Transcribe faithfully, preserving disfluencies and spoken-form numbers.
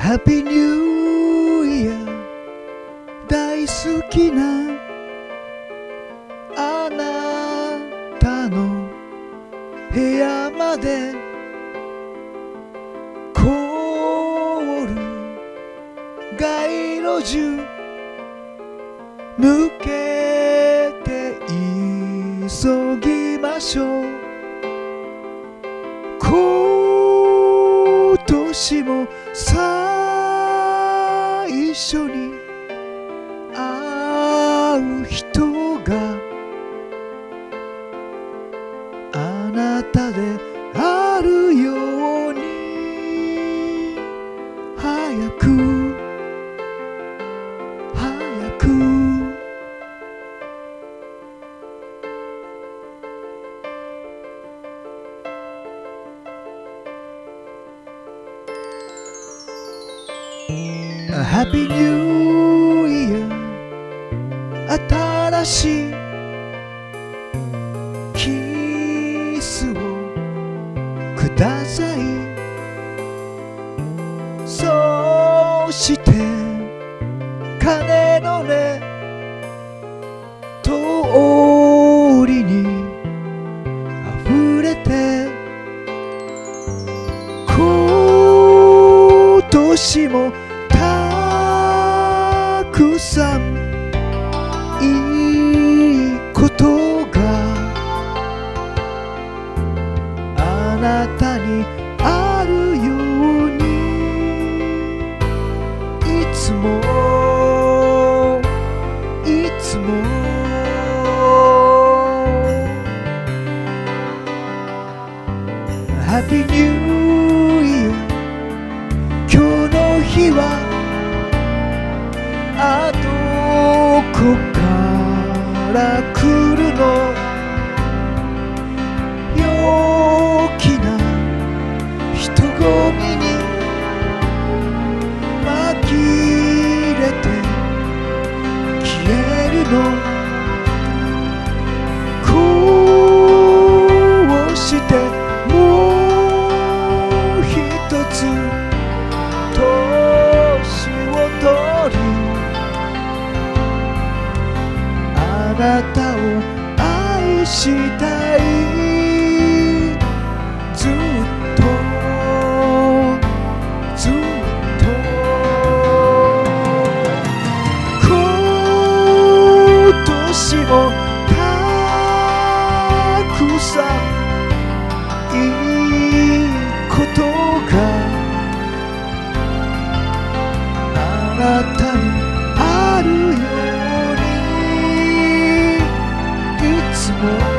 ハッピーニューイヤー大好きなあなたの部屋まで凍る街路樹抜けて急ぎましょう。今年も最初に会う人があなたであるように、早く早くハッピーニューイヤー新しいキスをください。そして鐘の音通りに溢れて、今年もたくさんいいことがあなたにあるように、いつもいつもハッピーニューイヤー。今日の日はあどこから来るの、陽気な人混みに紛れて消えるの、こうしてもう一つ年を取り、あなたを愛したい、ずっとずっと。今年もたくさんいいことがあなたにあるように、いつも